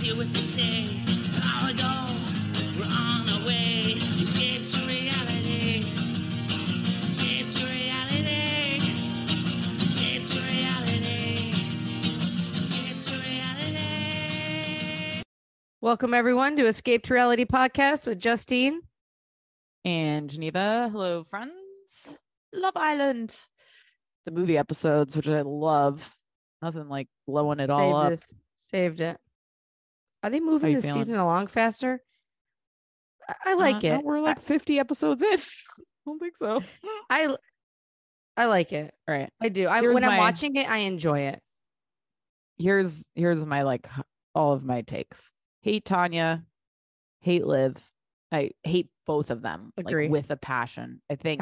hear what they say. Long ago, we're on our way. Escape to reality. Escape to reality. Escape to reality. Escape to reality. Welcome everyone to Escape to Reality podcast with Justine and Geneva. Hello, friends. Love Island. The movie episodes, which I love. Nothing like blowing it all up. Saved it. Are they moving this season along faster? I like it. No, we're like 50 episodes in. I don't think so. I like it. All right. I do. When I'm watching it, I enjoy it. Here's my like all of my takes. Hate Tanya. Hate Liv. I hate both of them. Agree. Like with a passion. I think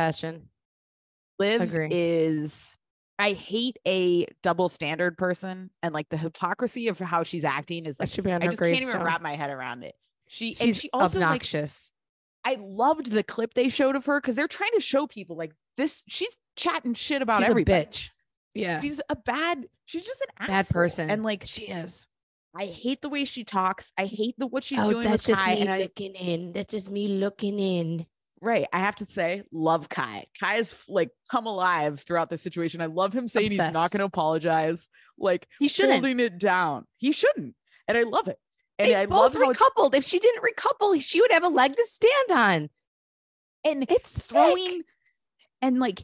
Liv is. I hate a double standard person, and like the hypocrisy of how she's acting is like I just can't even wrap my head around it. She's also obnoxious. Like, I loved the clip they showed of her because they're trying to show people like this. She's chatting shit about everybody. Bitch. Yeah, she's just an bad person, and like she is. I hate the way she talks. I hate what she's doing. That's with just Kai, me looking in. That's just me looking in. Right. I have to say, love Kai. Kai is like come alive throughout this situation. I love him saying Obsessed. He's not going to apologize. Like he shouldn't. Holding it down. He shouldn't. And I love it. And they I both love recoupled. If she didn't recouple, she would have a leg to stand on. And it's throwing sick. And like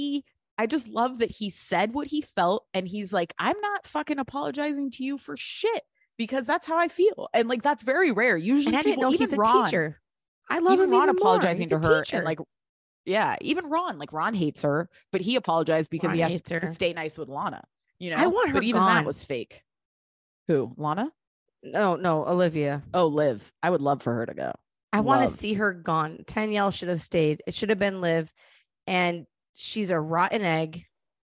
I just love that he said what he felt. And he's like, I'm not fucking apologizing to you for shit because that's how I feel. And like, that's very rare. Usually and I didn't know even he's a Ron, teacher. I love even him Ron even apologizing more. to her and like, yeah, even Ron hates her, but he apologized because he has to stay nice with Lana. You know, I want her but even gone. that was fake. Who? Lana? No, Olivia. Oh, Liv. I would love for her to go. I want to see her gone. Tanyelle should have stayed. It should have been Liv, and she's a rotten egg,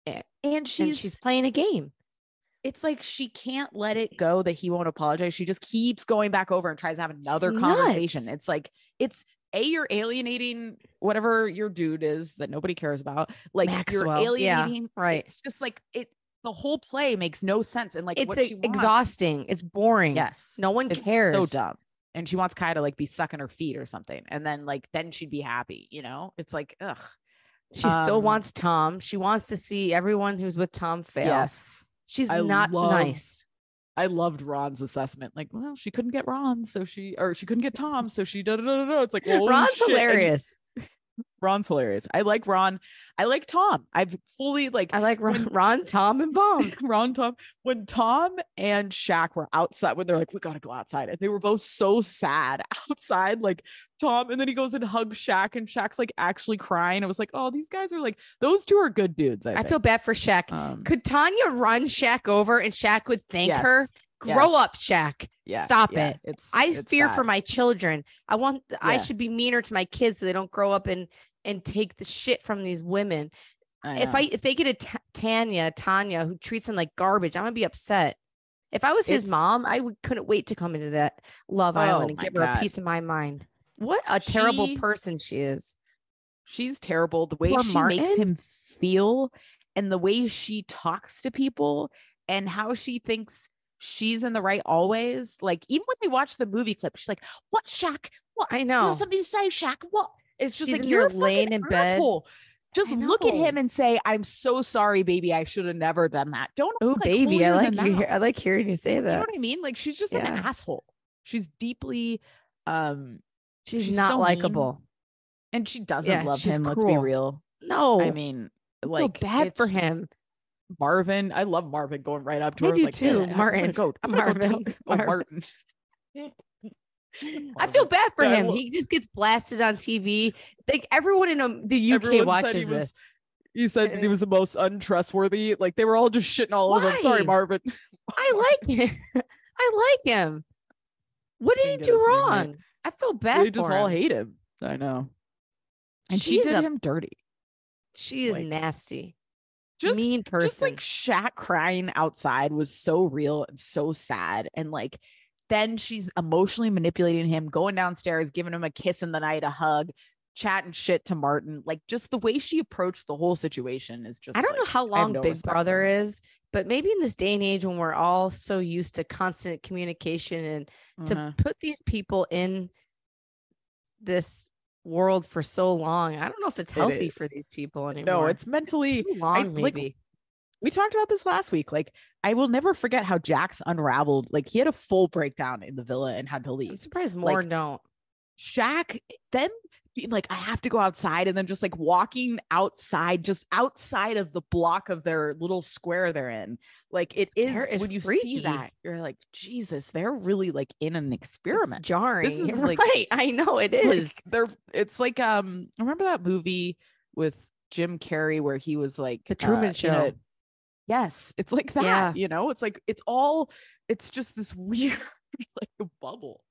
and she's playing a game. It's like she can't let it go that he won't apologize. She just keeps going back over and tries to have another conversation. It's like you're alienating whatever your dude is that nobody cares about. Like Maxwell. You're alienating. Yeah, right. It's just like the whole play makes no sense. And like it's what she wants. Exhausting. It's boring. Yes. No one cares. So dumb. And she wants Kai to like be sucking her feet or something. And then then she'd be happy. You know, it's like, ugh. She still wants Tom. She wants to see everyone who's with Tom fail. Yes. She's not nice. I loved Ron's assessment. Like, well, she couldn't get Ron, so she couldn't get Tom, so she da. It's like Ron's hilarious. Ron's hilarious. I like Ron. I like Tom. I've fully like. I like Ron, Tom, and Bomb. Ron, Tom. When Tom and Shaq were outside, when they're like, we gotta go outside, and they were both so sad outside. Like Tom, and then he goes and hugs Shaq, and Shaq's like actually crying. It was like, oh, these guys are like, those two are good dudes. I feel bad for Shaq. Could Tanya run Shaq over, and Shaq would thank her? Grow up, Shaq. Yeah, Stop it. I fear bad. For my children. I should be meaner to my kids so they don't grow up and take the shit from these women. If they get a Tanya who treats them like garbage, I'm gonna be upset. If I was his mom, couldn't wait to come into that Love Island and give her a piece of my mind. What a terrible person she is. She's terrible. The way she makes him feel and the way she talks to people and how she thinks she's in the right always. Like even when they watch the movie clip, she's like, "What, Shaq? What? I know. You have something to say, Shaq? What?" It's just she's like you're laying in bed. Asshole. Just look at him and say, "I'm so sorry, baby. I should have never done that." Don't. Oh, baby, I like hearing you say that. You know what I mean? Like she's just an asshole. She's deeply, she's not so likable, and she doesn't love him. Cruel. Let's be real. No, I mean, like I feel bad for him. Marvin, I love Marvin going right up to her. I do like, too. Martin. Marvin. Martin. I feel bad for him. He just gets blasted on TV. Like everyone in the UK watches this. He said he was the most untrustworthy. Like they were all just shitting all over him. Sorry, Marvin. I like him. I like him. What did he do wrong? Right. I feel bad. They just all hate him. I know. And she did him dirty. She is nasty. Just mean person. Just like Shaq crying outside was so real and so sad. And like then she's emotionally manipulating him, going downstairs, giving him a kiss in the night, a hug, chatting shit to Martin. Like just the way she approached the whole situation is just I don't know how long no Big Brother is, but maybe in this day and age when we're all so used to constant communication and to put these people in this world for so long, I don't know if it's healthy for these people anymore. No, it's mentally too long, maybe. Like, we talked about this last week. Like, I will never forget how Jax unraveled. Like, he had a full breakdown in the villa and had to leave. I'm surprised more don't. Shaq, then being like, I have to go outside, and then just like walking outside, just outside of the block of their little square they're in. Like, it is when you see that, you're like, Jesus, they're really like in an experiment. It's jarring. This is right. Like, I know it is. It's like remember that movie with Jim Carrey where he was like The Truman Show. Yes, it's like that, you know, it's like it's just this weird like bubble.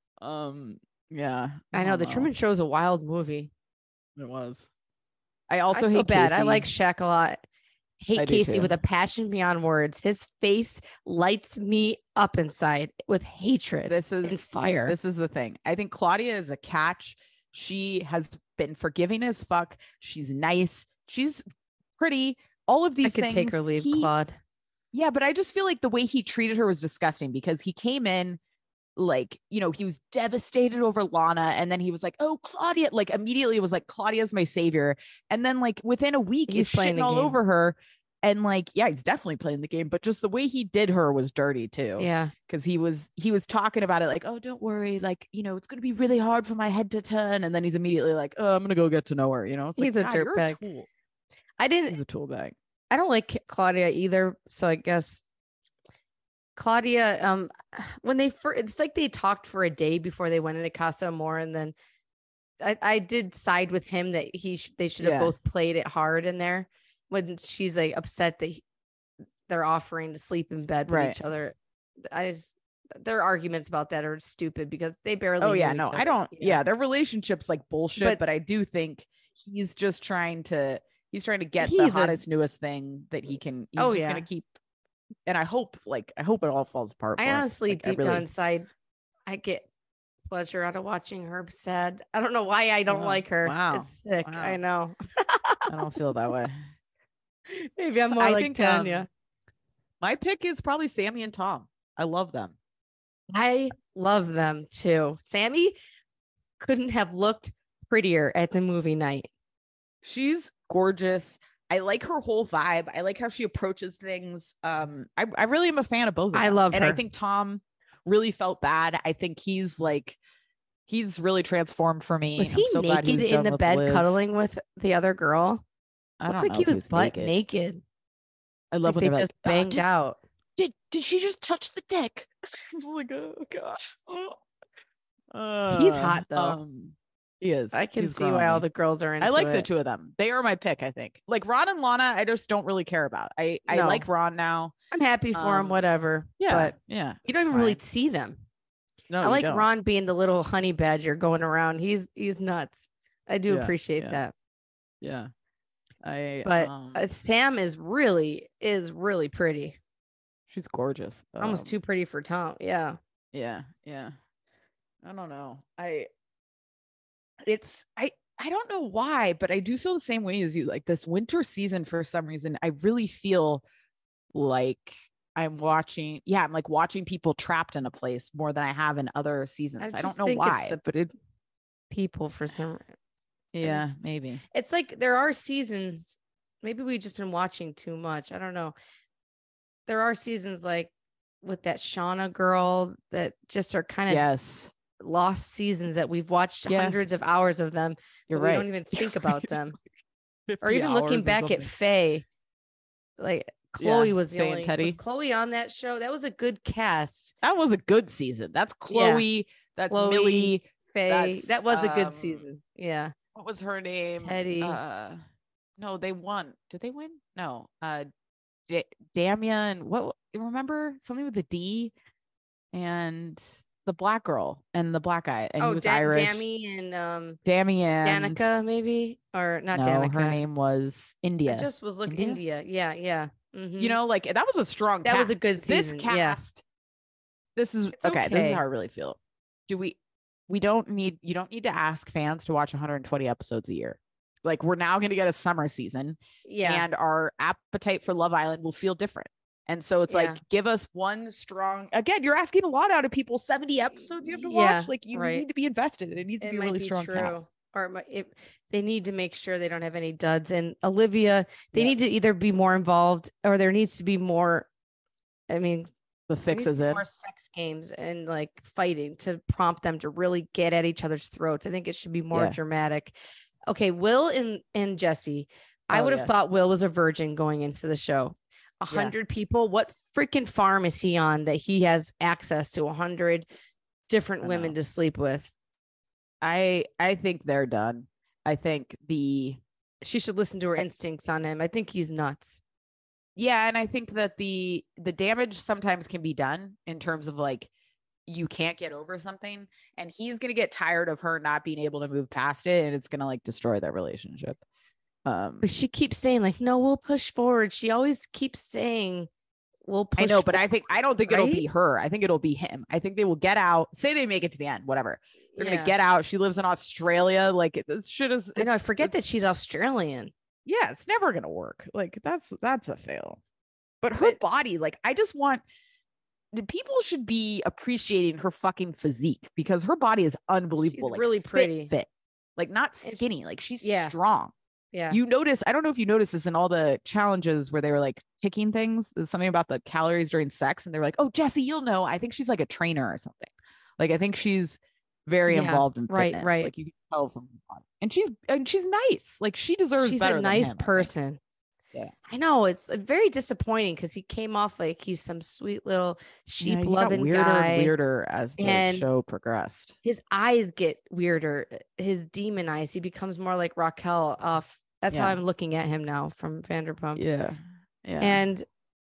Yeah, I know the Truman Show is a wild movie. It was. I also hate bad. Casey. I like Shaq a lot. Hate Casey with a passion beyond words. His face lights me up inside with hatred. And fire. This is the thing. I think Claudia is a catch. She has been forgiving as fuck. She's nice. She's pretty. All of these things. I could take or leave Claude. Yeah, but I just feel like the way he treated her was disgusting because he came in like, you know, he was devastated over Lana, and then he was like, oh, Claudia, like immediately was like, Claudia's my savior. And then like within a week he's shitting all over her. And like, yeah, he's definitely playing the game, but just the way he did her was dirty too. Yeah. Cause he was talking about it like, oh, don't worry. Like, you know, it's going to be really hard for my head to turn. And then he's immediately like, oh, I'm going to go get to know her. You know, it's he's like, a dirtbag. He's a tool bag. I don't like Claudia either. So I guess Claudia, when they first, it's like they talked for a day before they went into Casa Amor, and then I did side with him that they should have both played it hard in there when she's like upset that they're offering to sleep in bed with each other. Their arguments about that are stupid because they barely. Oh yeah, no, I don't. You know? Yeah, their relationship's like bullshit, but I do think he's just trying to get the hottest, newest thing that he can. He's just gonna keep. And I hope it all falls apart. I honestly, deep down inside, I get pleasure out of watching her sad. I don't know why I don't like her. Wow. It's sick. Wow. I know. I don't feel that way. Maybe I'm more like Tanya. My pick is probably Sammy and Tom. I love them. I love them too. Sammy couldn't have looked prettier at the movie night. She's gorgeous. I like her whole vibe. I like how she approaches things. I really am a fan of both of them. I love her. And I think Tom really felt bad. I think he's really transformed for me. Was he naked in the bed cuddling with the other girl? I don't know. Like he was butt naked. I love when they just banged out. Did she just touch the dick? I was like, oh gosh. He's hot though. He is. I can see why all the girls are into it. I like the two of them. They are my pick, I think. Like Ron and Lana, I just don't really care about. I like Ron now. I'm happy for him, whatever. Yeah. But yeah. You don't even really see them. No, I like Ron being the little honey badger going around. He's nuts. I do appreciate that. Yeah. But Sam is really pretty. She's gorgeous. Almost too pretty for Tom. Yeah. Yeah. Yeah. I don't know. I don't know why, but I do feel the same way as you. Like this winter season, for some reason, I really feel like I'm watching people trapped in a place more than I have in other seasons. I don't know why, but people for some reason. Yeah, maybe. It's like there are seasons. Maybe we've just been watching too much. I don't know. There are seasons like with that Shauna girl that just are kind of lost seasons that we've watched hundreds of hours of them. You're right. We don't even think about them. Or even looking back at Faye, like Chloe was the only. Was Chloe on that show? That was a good cast. That was a good season. That's Chloe. Yeah. That's Chloe, Millie. Faye. That was a good season. Yeah. What was her name? Teddy. No, they won. Did they win? No. Damian. What? Remember something with the D, and the black girl and the black guy, and he was Irish. Damian. Danica, maybe, or not Danica. Her name was India. I just was looking India. Yeah. Mm-hmm. You know, like that was a strong. That cast. Was a good season. This cast. This is okay. This is how I really feel. you don't need to ask fans to watch 120 episodes a year. Like, we're now going to get a summer season, and our appetite for Love Island will feel different. And so it's like, give us one strong, again, you're asking a lot out of people. 70 episodes you have to watch. Like, you need to be invested. It needs to be a really strong cast. Or they need to make sure they don't have any duds. And Olivia, they need to either be more involved, or there needs to be more, the fixes in more sex games and like fighting to prompt them to really get at each other's throats. I think it should be more dramatic. Okay, Will and Jesse. I would have thought Will was a virgin going into the show. 100 people. What freaking farm is he on that he has access to 100 different women to sleep with? I think they're done. I think she should listen to her instincts on him. I think he's nuts. Yeah, and I think that the damage sometimes can be done in terms of like, you can't get over something, and he's going to get tired of her not being able to move past it, and it's going to like destroy their relationship. But she keeps saying like, no, we'll push forward. She always keeps saying we'll push. I know, but I don't think it'll be her. I think it'll be him. I think they will get out, say they make it to the end, whatever. They're going to get out. She lives in Australia. Like, this shit is, I know, I forget that she's Australian. Yeah, it's never going to work. Like, that's a fail. But her body, like, I just want, people should be appreciating her fucking physique, because her body is unbelievable. She's like, really pretty. Fit. Like, not skinny. Like, she's strong. Yeah. You notice, I don't know if you noticed this in all the challenges where they were like picking things. There's something about the calories during sex, and they're like, oh, Jesse, you'll know. I think she's like a trainer or something. Like, I think she's very involved in fitness. Right. Like, you can tell from her body. And she's nice. Like, she deserves better. She's a nice person. Yeah. I know, it's very disappointing because he came off like he's some sweet little sheep loving guy. Weirder as the show progressed. His eyes get weirder. His demon eyes. He becomes more like Raquel off. That's how I'm looking at him now from Vanderpump. Yeah. And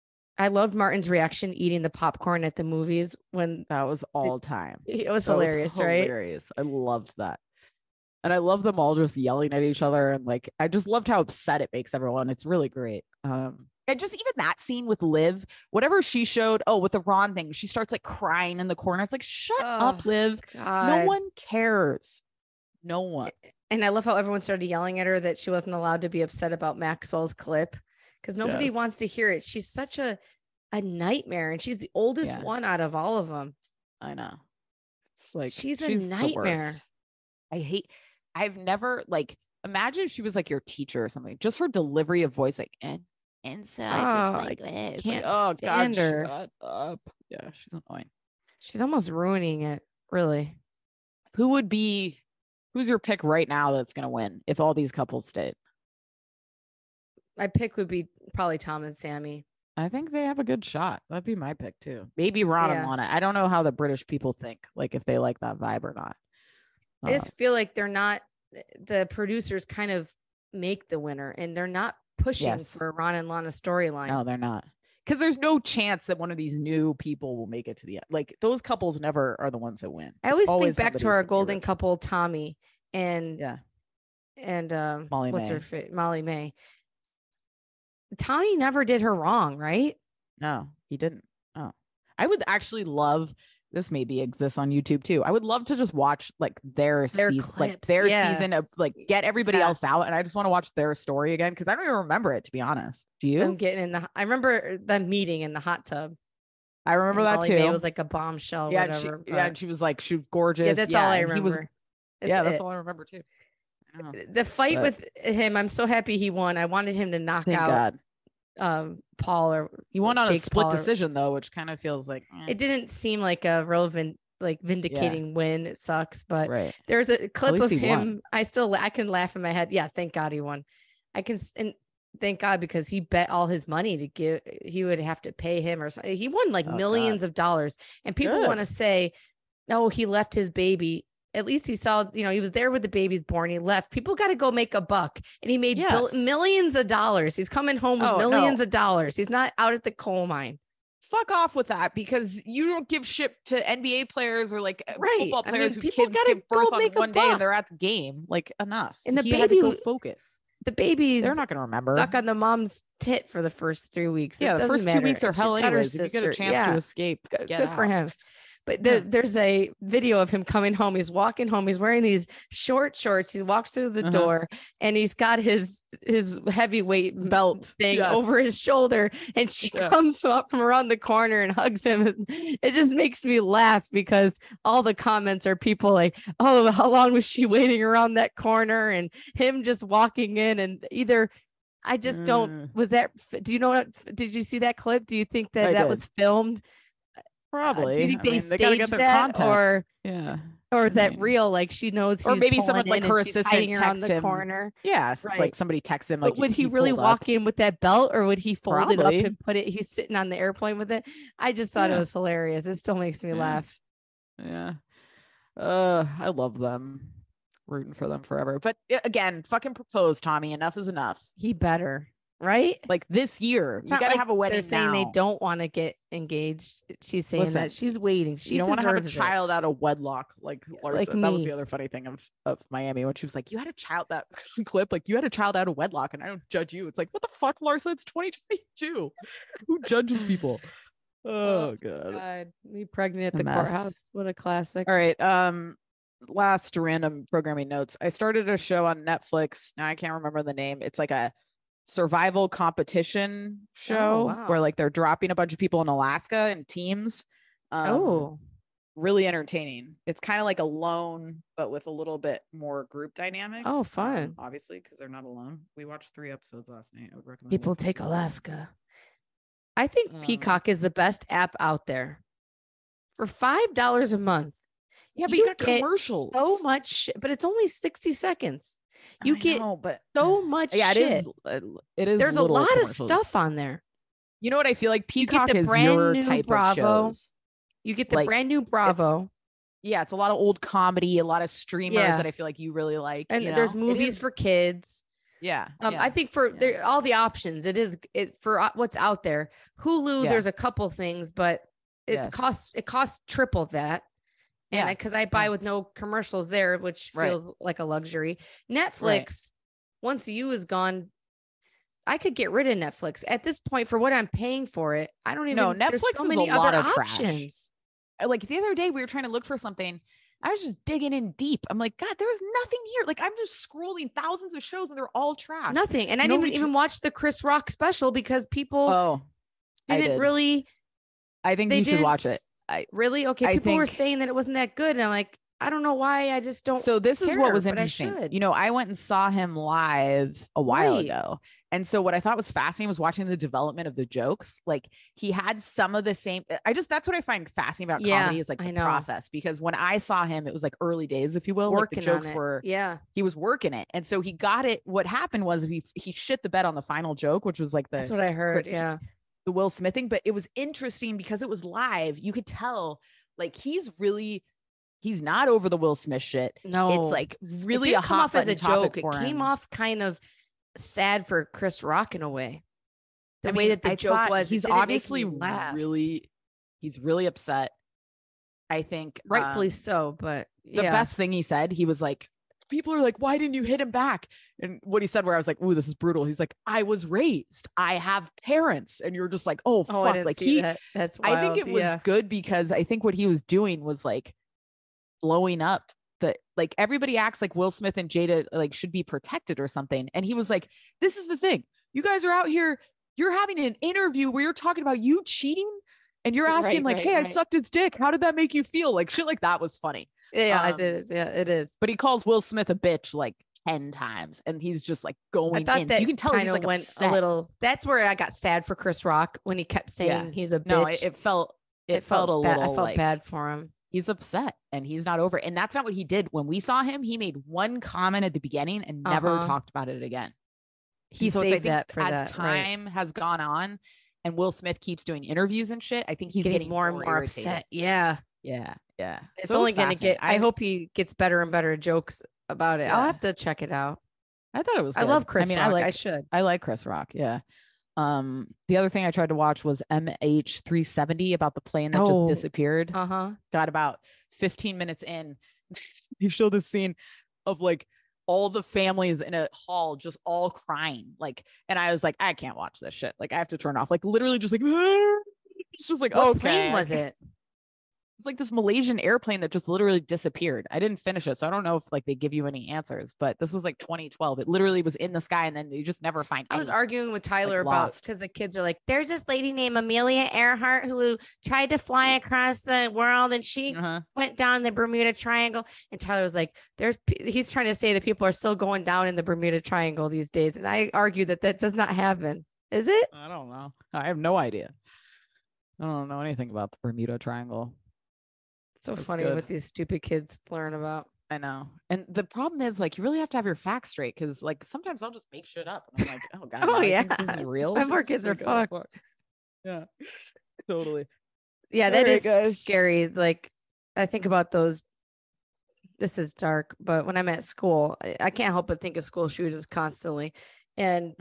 I loved Martin's reaction eating the popcorn at the movies when that was all time. It was hilarious, right? Hilarious. I loved that. And I love them all just yelling at each other. And like, I just loved how upset it makes everyone. It's really great. And just even that scene with Liv, whatever she showed, with the Ron thing, she starts like crying in the corner. It's like, shut up, Liv. God. No one cares. No one. And I love how everyone started yelling at her that she wasn't allowed to be upset about Maxwell's clip, because nobody wants to hear it. She's such a nightmare, and she's the oldest one out of all of them. I know. It's like, she's a nightmare. I've never, like, imagine if she was like your teacher or something. Just her delivery of voice, like, and so I just like this. Can't like, stand her. Shut up. Yeah, she's annoying. She's almost ruining it, really. Who's your pick right now that's going to win if all these couples stayed? My pick would be probably Tom and Sammy. I think they have a good shot. That'd be my pick too. Maybe Ron and Lana. I don't know how the British people think, like if they like that vibe or not. I just feel like they're not, the producers kind of make the winner, and they're not pushing for Ron and Lana storyline. No, they're not. Because there's no chance that one of these new people will make it to the end. Like, those couples never are the ones that win. I always think back to our golden couple, Tommy and Molly what's May. her face? Molly May. Tommy never did her wrong, right? No, he didn't. Oh, I would actually love, this maybe exists on YouTube too. I would love to just watch like their season, clips. like their season of like get everybody else out. And I just want to watch their story again, because I don't even remember it, to be honest. Do you? I'm getting in I remember the meeting in the hot tub. I remember that Molly too. May was like a bombshell. Yeah, whatever, and she was like, she was gorgeous. Yeah, that's all I remember. That's all I remember too. The fight with him, I'm so happy he won. I wanted him to knock out Paul, or he won on Jake a split Paul, decision though, which kind of feels like it didn't seem like a relevant, like vindicating win. It sucks, but there's a clip of him. I can laugh in my head. Yeah, thank God he won. And thank God, because he bet all his money to give. He would have to pay him or something. He won like millions of dollars, and people want to say, "No, he left his baby." At least he saw, he was there with the babies born. He left. People got to go make a buck, and he made millions of dollars. He's coming home with millions of dollars. He's not out at the coal mine. Fuck off with that, because you don't give shit to NBA players or like football players who kids give birth on one day and they're at the game. Like, enough. And the baby had to go focus. The baby's they're not going to remember. Stuck on the mom's tit for the first 3 weeks. Yeah, the first 2 weeks are hell anyways. If you get a chance to escape, good for him. But there's a video of him coming home. He's walking home. He's wearing these short shorts. He walks through the door and he's got his heavyweight belt thing over his shoulder. And she comes up from around the corner and hugs him. It just makes me laugh because all the comments are people like, oh, how long was she waiting around that corner? And him just walking in and either I just don't, do you know what, did you see that clip? Do you think that was filmed? Probably. Do you think they staged that or is that real? Like she knows, or maybe someone like her assistant around the corner. Yes, right. Like somebody texts him. Like, but would he really walk in with that belt, or would he fold it up and put it? He's sitting on the airplane with it. I just thought it was hilarious. It still makes me laugh. Yeah. I love them. Rooting for them forever. But again, fucking propose, Tommy. Enough is enough. He better. Right? Like this year, you gotta have a wedding. They're saying they don't want to get engaged. She's saying that she's waiting. She don't want to have a child out of wedlock, like Larsa. Like that was the other funny thing of Miami when she was like, "You had a child." That clip, like, "You had a child out of wedlock," and I don't judge you. It's like, what the fuck, Larsa? It's 2022. Who judges people? Oh god. Me pregnant at the courthouse. What a classic. All right. Last random programming notes. I started a show on Netflix. Now I can't remember the name. It's like a survival competition show where like they're dropping a bunch of people in Alaska in teams. Really entertaining. It's kind of like Alone, but with a little bit more group dynamics. Oh, fun. Obviously, because they're not alone. We watched 3 episodes last night. I would recommend people take Alaska. I think Peacock is the best app out there. For $5 a month. Yeah, but you got commercials. So much, but it's only 60 seconds. You get so much shit. It is. There's a lot of stuff on there. You know what I feel like? Peacock is your type of shows. You get the brand new Bravo. It's a lot of old comedy, a lot of streamers that I feel like you really like. And there's movies for kids. Yeah. I think for all the options, it for what's out there. Hulu, there's a couple things, but it costs triple that. And because I buy with no commercials there, which feels like a luxury. Netflix, once you is gone, I could get rid of Netflix at this point for what I'm paying for it. I don't even know. Netflix so is many a lot other of options. Trash. Like the other day, we were trying to look for something. I was just digging in deep. I'm like, God, there's nothing here. Like I'm just scrolling thousands of shows and they're all trash. Nothing. And I didn't even watch the Chris Rock special because people didn't really. I think you should watch it. Really? Okay. People were saying that it wasn't that good. And I'm like, I don't know why. I just don't. So this is what was interesting. You know, I went and saw him live a while ago. And so what I thought was fascinating was watching the development of the jokes. Like he had some of the same, that's what I find fascinating about comedy is like the process, because when I saw him, it was like early days, if you will, like the jokes were, he was working it. And so he got it. What happened was he shit the bed on the final joke, which was like that's what I heard. The Will Smith thing, but it was interesting because it was live. You could tell like he's not over the Will Smith shit. No, it's like really a hot button topic for him. It came off kind of sad for Chris Rock in a way. The way that the joke was, he's obviously he's really upset. I think rightfully so, but the best thing he said, he was like, people are like, why didn't you hit him back? And what he said, where I was like, ooh, this is brutal. He's like, I was raised, I have parents. And you're just like, oh fuck. Like that's wild. I think it was good because I think what he was doing was like blowing up like everybody acts like Will Smith and Jada like should be protected or something. And he was like, this is the thing. You guys are out here, you're having an interview where you're talking about you cheating and you're asking I sucked his dick. How did that make you feel? Like shit like that was funny. Yeah, I did. Yeah, it is. But he calls Will Smith a bitch like 10 times and he's just like going in. So you can tell he's like went upset. A little. That's where I got sad for Chris Rock when he kept saying he's a bitch. No, it felt a little I felt bad for him. He's upset and he's not over it. And that's not what he did. When we saw him, he made one comment at the beginning and never talked about it again. He saved that for as time has gone on and Will Smith keeps doing interviews and shit, I think he's getting more and more irritated. upset. Yeah. It's only going to get, I hope he gets better and better jokes about it. I'll have to check it out. I thought it was good. I love Chris Rock. I like Chris Rock. Yeah. The other thing I tried to watch was MH370 about the plane that just disappeared. Got about 15 minutes in. You show this scene of like all the families in a hall just all crying. Like, and I was like, I can't watch this shit. Like I have to turn off. Like literally just like it's just like what plane was it? It's like this Malaysian airplane that just literally disappeared. I didn't finish it, so I don't know if like they give you any answers, but this was like 2012. It literally was in the sky and then you just never find I was any. arguing with Tyler Like, about lost. because the kids are like, there's this lady named Amelia Earhart who tried to fly across the world and she went down the Bermuda Triangle. And Tyler was like, he's trying to say that people are still going down in the Bermuda Triangle these days. And I argue that does not happen. Is it? I don't know. I have no idea. I don't know anything about the Bermuda Triangle. So that's funny what these stupid kids learn about. I know. And the problem is like, you really have to have your facts straight. Cause like, sometimes I'll just make shit up. And I'm like, oh God, oh yeah, this is real. My poor kids are fucked. Yeah, totally. Yeah. That is scary. Like I think about those. This is dark, but when I'm at school, I can't help but think of school shootings constantly. And,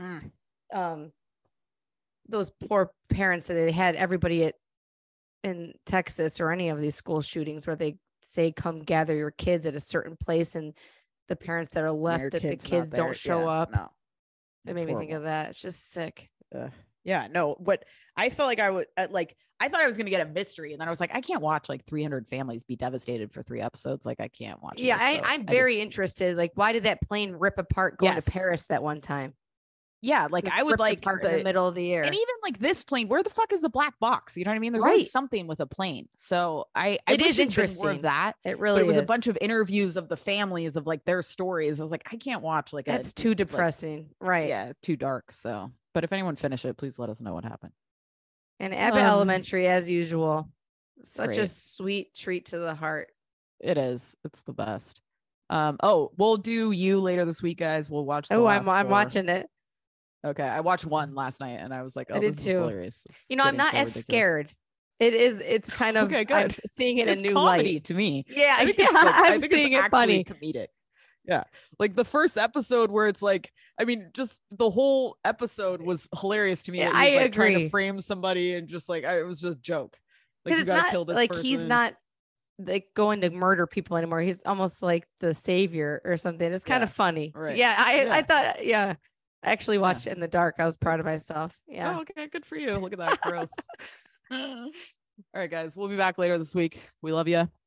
those poor parents that they had everybody in Texas or any of these school shootings where they say, come gather your kids at a certain place. And the parents that are left that the kids don't show up. No, it made me think of that. It's just sick. Yeah, no, what I felt like I would like, I thought I was going to get a mystery. And then I was like, I can't watch like 300 families be devastated for 3 episodes. Like I can't watch. Yeah. I'm very interested. Like, why did that plane rip apart going to Paris that one time? Yeah, like I would like in the middle of the air. And even like this plane, where the fuck is the black box? You know what I mean? There's always something with a plane. So it is interesting. More of that. It really was a bunch of interviews of the families of like their stories. I was like, I can't watch like that's too depressing. Like, right. Yeah, too dark. So, but if anyone finished it, please let us know what happened. And Abbott Elementary, as usual, such a sweet treat to the heart. It is. It's the best. We'll do you later this week, guys. We'll watch. I'm watching it. Okay, I watched one last night and I was like, oh, this is hilarious. I'm not as scared. It's kind of okay, good. I'm seeing it in a new comedy light to me. Yeah, I'm seeing it funny. Comedic. Yeah, like the first episode where it's like, I mean, just the whole episode was hilarious to me. Yeah, I agree. Trying to frame somebody and just like it was just a joke. Like you gotta kill this like person. He's not like going to murder people anymore. He's almost like the savior or something. It's kind of funny. Right. Yeah, I thought I actually watched it in the dark. I was proud of myself. Yeah. Oh, okay. Good for you. Look at that growth. All right, guys. We'll be back later this week. We love you.